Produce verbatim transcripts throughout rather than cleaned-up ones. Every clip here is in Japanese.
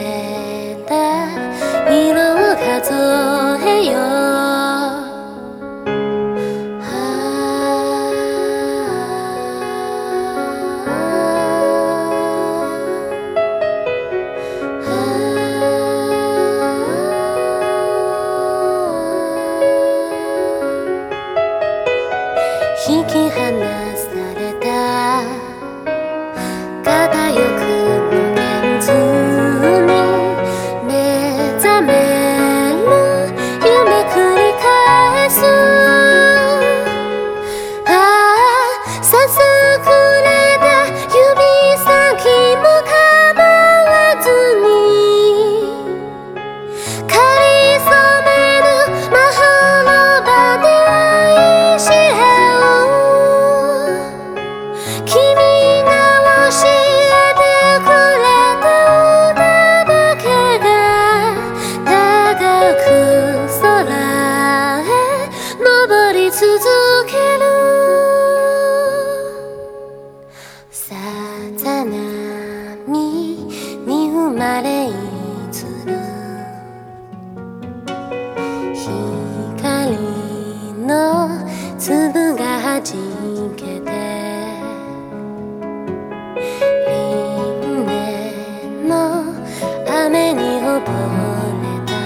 れた色を数えよう。引き離された片翼の現実に目覚める夢繰り返す。ああささくれた指先も構わずにかりそめる魔法の場で愛し合う。君が教えてくれた歌だけが高く空へ登り続ける。さざ波に生まれいつる光の粒がはじけて輪廻の雨に溺れた。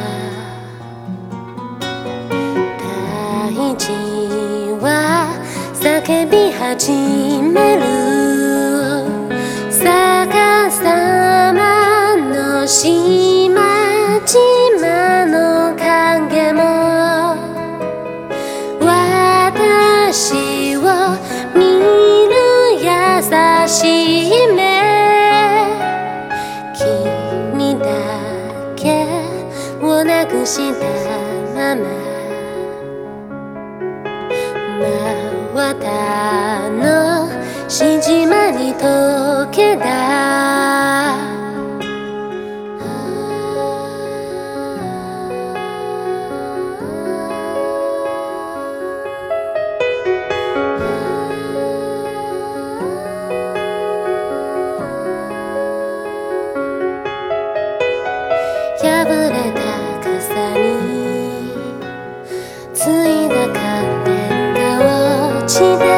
大地は叫び始める。逆さまの島々の影も私を見る優しい目。君だけをなくしたまま真綿のしじまに溶けだ。破れた傘についだ仮面が落ちて